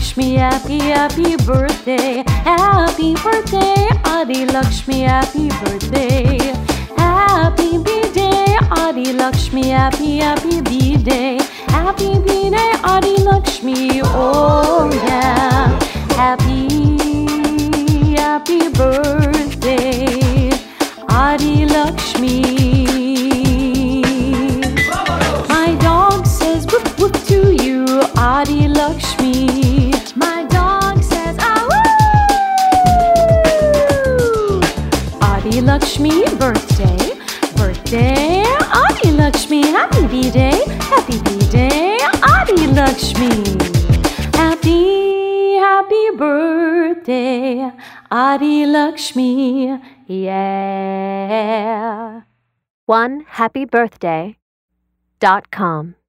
Lakshmi, happy, happy birthday. Happy birthday, Adi Lakshmi, happy birthday. Happy B-Day, Adi Lakshmi, happy, happy B-Day. Happy B-Day, Adi Lakshmi, oh yeah. Happy, happy birthday, Adi Lakshmi. My dog says whoop whoop to you, Adi Lakshmi. My dog says ah woo. Adi Lakshmi, birthday, birthday, Adi Lakshmi. Happy B-Day, happy B-Day, Adi Lakshmi. Happy, happy birthday, Adi Lakshmi, yeah. OneHappyBirthday.com